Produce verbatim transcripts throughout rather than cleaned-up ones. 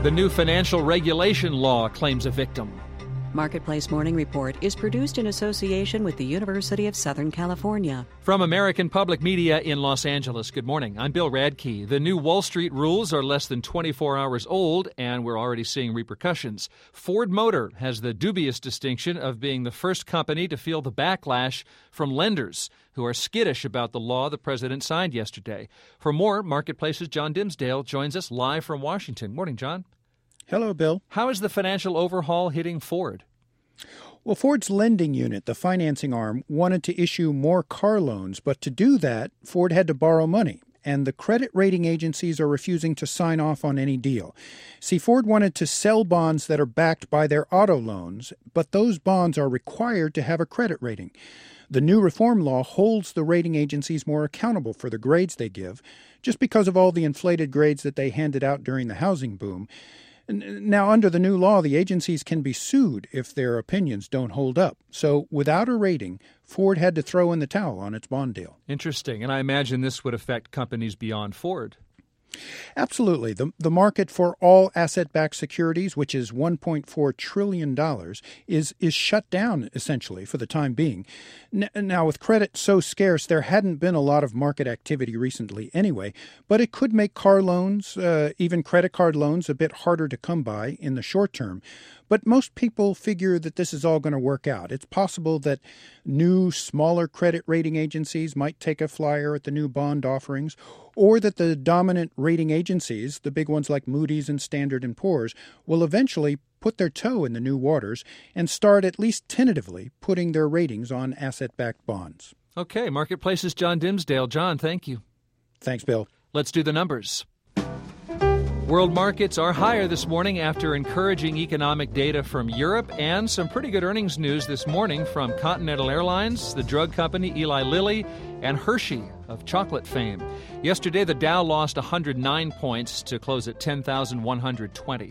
The new financial regulation law claims a victim. Marketplace Morning Report is produced in association with the University of Southern California. From American Public Media in Los Angeles, good morning. I'm Bill Radke. The new Wall Street rules are less than twenty-four hours old, and we're already seeing repercussions. Ford Motor has the dubious distinction of being the first company to feel the backlash from lenders who are skittish about the law the president signed yesterday. For more, Marketplace's John Dimsdale joins us live from Washington. Morning, John. Hello, Bill. How is the financial overhaul hitting Ford? Well, Ford's lending unit, the financing arm, wanted to issue more car loans, but to do that, Ford had to borrow money, and the credit rating agencies are refusing to sign off on any deal. See, Ford wanted to sell bonds that are backed by their auto loans, but those bonds are required to have a credit rating. The new reform law holds the rating agencies more accountable for the grades they give, just because of all the inflated grades that they handed out during the housing boom. Now, under the new law, the agencies can be sued if their opinions don't hold up. So without a rating, Ford had to throw in the towel on its bond deal. Interesting. And I imagine this would affect companies beyond Ford. Absolutely. The, the market for all asset-backed securities, which is one point four trillion dollars, is, is shut down, essentially, for the time being. N- now, with credit so scarce, there hadn't been a lot of market activity recently anyway, but it could make car loans, uh, even credit card loans, a bit harder to come by in the short term. But most people figure that this is all going to work out. It's possible that new, smaller credit rating agencies might take a flyer at the new bond offerings, or that the dominant rating agencies, the big ones like Moody's and Standard and Poor's, will eventually put their toe in the new waters and start at least tentatively putting their ratings on asset-backed bonds. Okay, Marketplace's John Dimsdale. John, thank you. Thanks, Bill. Let's do the numbers. World markets are higher this morning after encouraging economic data from Europe and some pretty good earnings news this morning from Continental Airlines, the drug company Eli Lilly, and Hershey of chocolate fame. Yesterday, the Dow lost one hundred nine points to close at ten thousand one hundred twenty.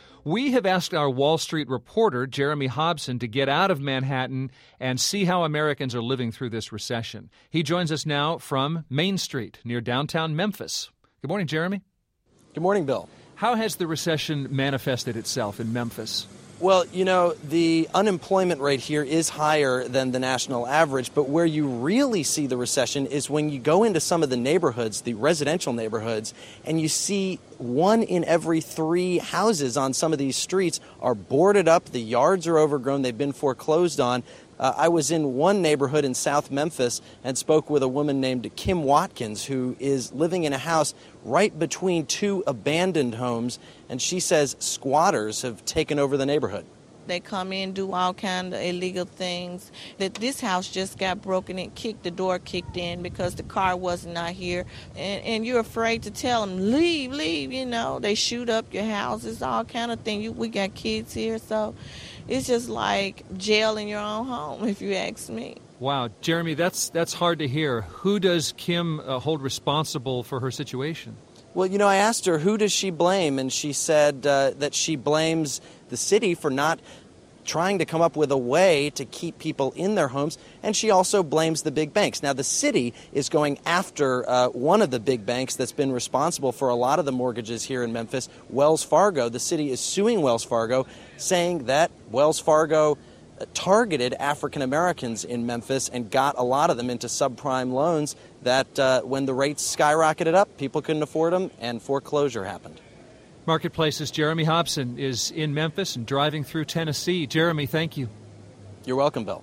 We have asked our Wall Street reporter, Jeremy Hobson, to get out of Manhattan and see how Americans are living through this recession. He joins us now from Main Street near downtown Memphis. Good morning, Jeremy. Good morning, Bill. How has the recession manifested itself in Memphis? Well, you know, the unemployment rate here is higher than the national average, but where you really see the recession is when you go into some of the neighborhoods, the residential neighborhoods, and you see one in every three houses on some of these streets are boarded up, the yards are overgrown, they've been foreclosed on. Uh, I was in one neighborhood in South Memphis and spoke with a woman named Kim Watkins, who is living in a house right between two abandoned homes, and she says squatters have taken over the neighborhood. They come in, do all kind of illegal things. That this house just got broken and kicked, the door kicked in because the car was not here. And, and you're afraid to tell them, leave, leave, you know. They shoot up your houses, all kind of thing. You, we got kids here, so it's just like jail in your own home, if you ask me. Wow. Jeremy, that's that's hard to hear. Who does Kim uh, hold responsible for her situation? Well, you know, I asked her, who does she blame? And she said uh, that she blames the city for not trying to come up with a way to keep people in their homes, and she also blames the big banks. Now, the city is going after uh, one of the big banks that's been responsible for a lot of the mortgages here in Memphis, Wells Fargo. The city is suing Wells Fargo, saying that Wells Fargo targeted African Americans in Memphis and got a lot of them into subprime loans that uh, when the rates skyrocketed up, people couldn't afford them, and foreclosure happened. Marketplace's Jeremy Hobson is in Memphis and driving through Tennessee. Jeremy, thank you. You're welcome, Bill.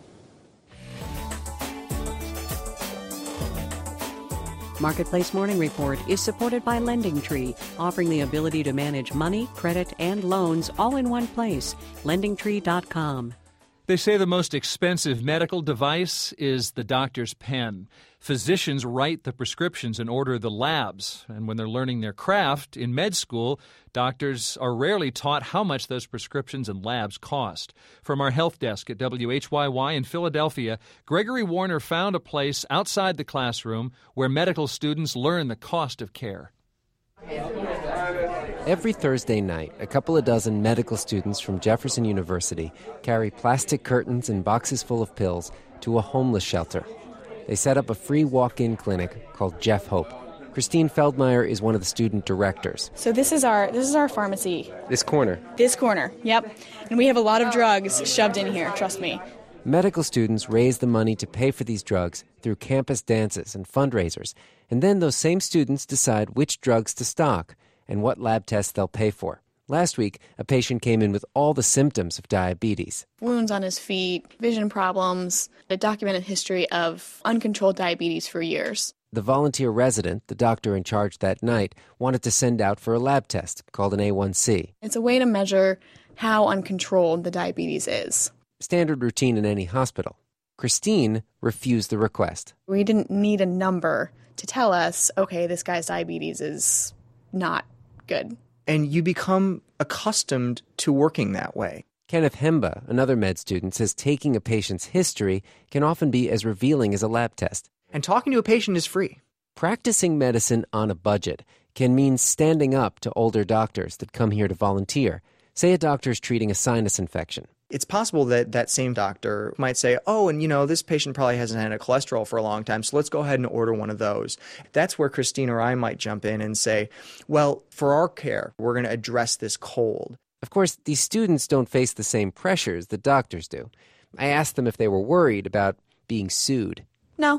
Marketplace Morning Report is supported by Lending Tree, offering the ability to manage money, credit, and loans all in one place. lending tree dot com. They say the most expensive medical device is the doctor's pen. Physicians write the prescriptions and order the labs. And when they're learning their craft in med school, doctors are rarely taught how much those prescriptions and labs cost. From our health desk at W H Y Y in Philadelphia, Gregory Warner found a place outside the classroom where medical students learn the cost of care. Every Thursday night, a couple of dozen medical students from Jefferson University carry plastic curtains and boxes full of pills to a homeless shelter. They set up a free walk-in clinic called Jeff Hope. Christine Feldmeyer is one of the student directors. So this is our this is our pharmacy. This corner. This corner, yep. And we have a lot of drugs shoved in here, trust me. Medical students raise the money to pay for these drugs through campus dances and fundraisers. And then those same students decide which drugs to stock and what lab tests they'll pay for. Last week, a patient came in with all the symptoms of diabetes. Wounds on his feet, vision problems, a documented history of uncontrolled diabetes for years. The volunteer resident, the doctor in charge that night, wanted to send out for a lab test called an A one C. It's a way to measure how uncontrolled the diabetes is. Standard routine in any hospital. Christine refused the request. We didn't need a number to tell us, okay, this guy's diabetes is not good. And you become accustomed to working that way. Kenneth Hemba, another med student, says taking a patient's history can often be as revealing as a lab test. And talking to a patient is free. Practicing medicine on a budget can mean standing up to older doctors that come here to volunteer. Say a doctor's treating a sinus infection. It's possible that that same doctor might say, oh, and you know, this patient probably hasn't had a cholesterol for a long time, so let's go ahead and order one of those. That's where Christine or I might jump in and say, well, for our care, we're going to address this cold. Of course, these students don't face the same pressures that doctors do. I asked them if they were worried about being sued. No.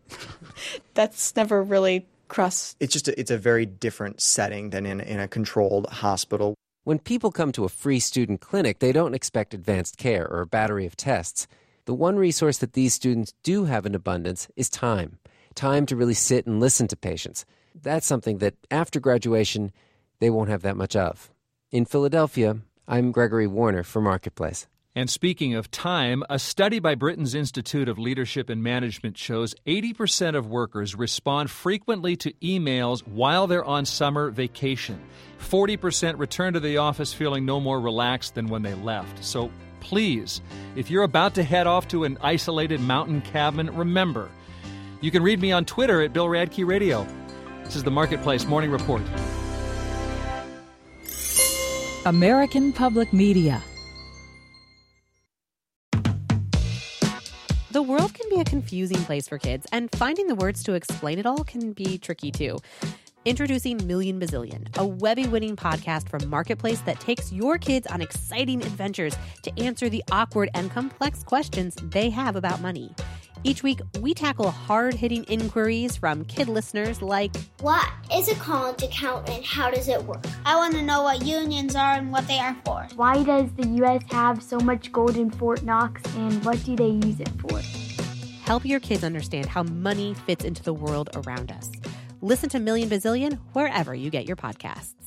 That's never really crossed. It's just a, it's a very different setting than in, in a controlled hospital. When people come to a free student clinic, they don't expect advanced care or a battery of tests. The one resource that these students do have in abundance is time. Time to really sit and listen to patients. That's something that after graduation, they won't have that much of. In Philadelphia, I'm Gregory Warner for Marketplace. And speaking of time, a study by Britain's Institute of Leadership and Management shows eighty percent of workers respond frequently to emails while they're on summer vacation. forty percent return to the office feeling no more relaxed than when they left. So please, if you're about to head off to an isolated mountain cabin, remember, you can read me on Twitter at Bill Radke Radio. This is the Marketplace Morning Report. American Public Media. The world can be a confusing place for kids, and finding the words to explain it all can be tricky too. Introducing Million Bazillion, a Webby-winning podcast from Marketplace that takes your kids on exciting adventures to answer the awkward and complex questions they have about money. Each week, we tackle hard-hitting inquiries from kid listeners like, what is a college account and how does it work? I want to know what unions are and what they are for. Why does the U S have so much gold in Fort Knox and what do they use it for? Help your kids understand how money fits into the world around us. Listen to Million Bazillion wherever you get your podcasts.